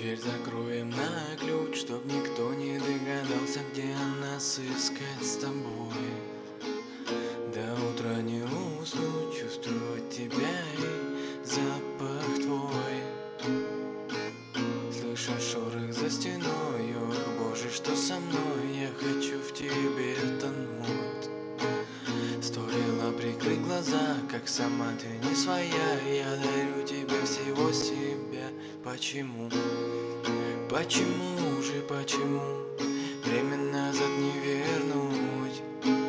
Дверь закроем на ключ, чтоб никто не догадался, где нас искать с тобой. До утра не уснуть, чувствовать тебя и запах твой. Слышу шорох за стеной, ох, боже, что со мной, я хочу в тебе тонуть. Стоило прикрыть глаза, как сама ты не своя, я дарю тебе всего себя. Почему? Почему же, почему время назад не вернуть?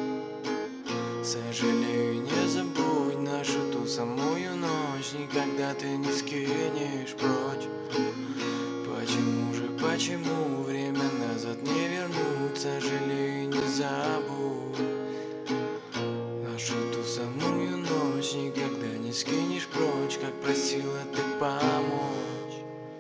Сожалею, не забудь нашу ту самую ночь, никогда ты не скинешь прочь. Почему же, почему время назад не вернуть? Сожалею, не забудь нашу ту самую ночь, никогда не скинешь прочь, как просила ты помочь.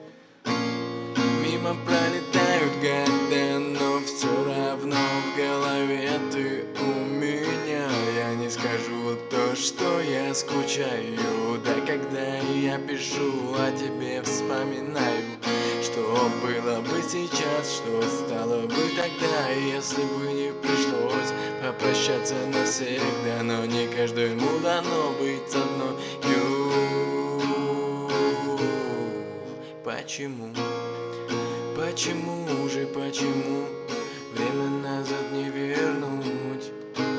Мимо пролетают года, но все равно в голове ты у меня. Я не скажу то, что я скучаю, да когда я пишу о тебе, вспоминаю, что было бы сейчас, что стало бы тогда, если бы не пришлось попрощаться навсегда. Но не каждому дано быть одной. Почему? Почему же, почему время назад не вернуть?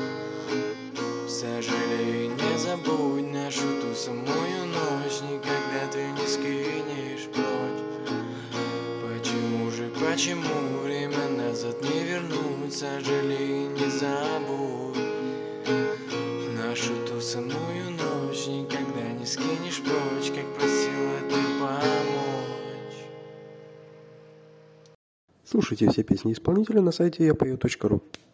Сожалею, не забудь нашу ту самую ночь, никогда ты не скинешь прочь. Почему же, почему время назад не вернуть? Сожалею, не забудь нашу ту самую ночь, никогда не скинешь прочь, как просила ты помочь. Слушайте все песни исполнителя на сайте yapою.ru.